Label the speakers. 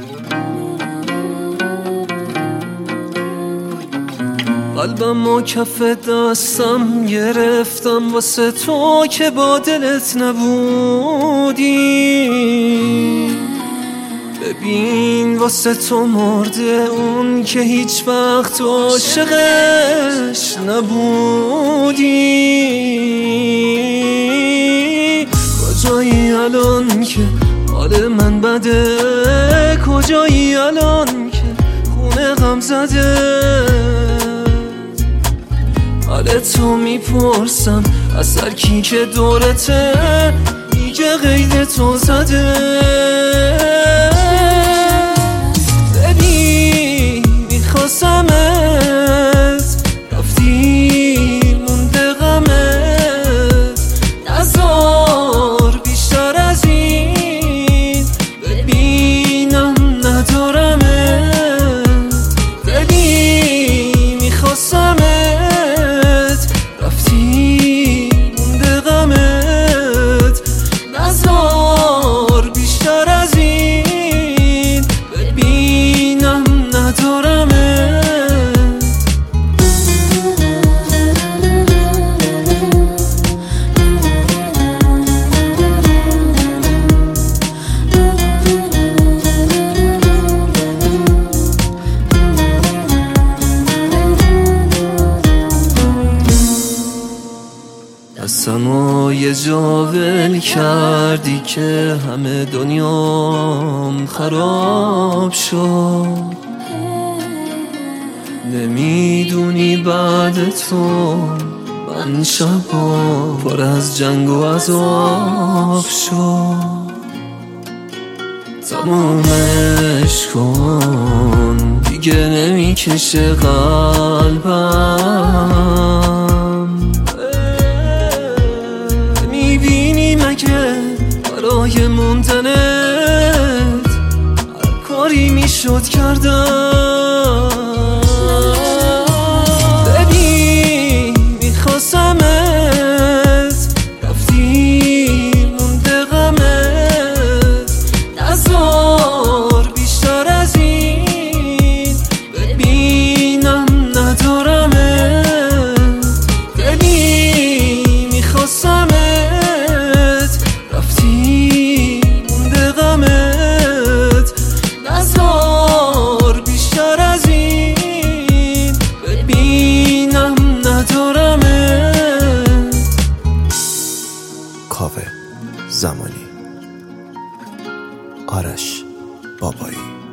Speaker 1: قلبم و کف دستم گرفتم واسه تو که با دلت نبودی. ببین واسه تو مرده اون که هیچ وقت عاشقش نبودی. کجایی الان که حال من بده؟ کجایی الان که خونه غم زده؟ حال تو میپرسم از هر کی که دورته میگه قید تو زده. ببین میخواستمت رفتی مونده غمت، نذار بیشتر از این ببینم ندارمت. ببین میخواستمت دستمو یه جا ول کردی که همه دنیام خراب شد. نمیدونی بعد تو من شبا پر از جنگ و عذاب شد. تمومش کن دیگه نمیکشه قلبم. میبینی مگه برای موندنت هر کاری میشد کردم. ببین میخواستمت رفتی مونده غمت، نذار بیشتر از این ببینم ندارمت. ببین میخواستمت
Speaker 2: کاوه زمانی، آرش بابایی.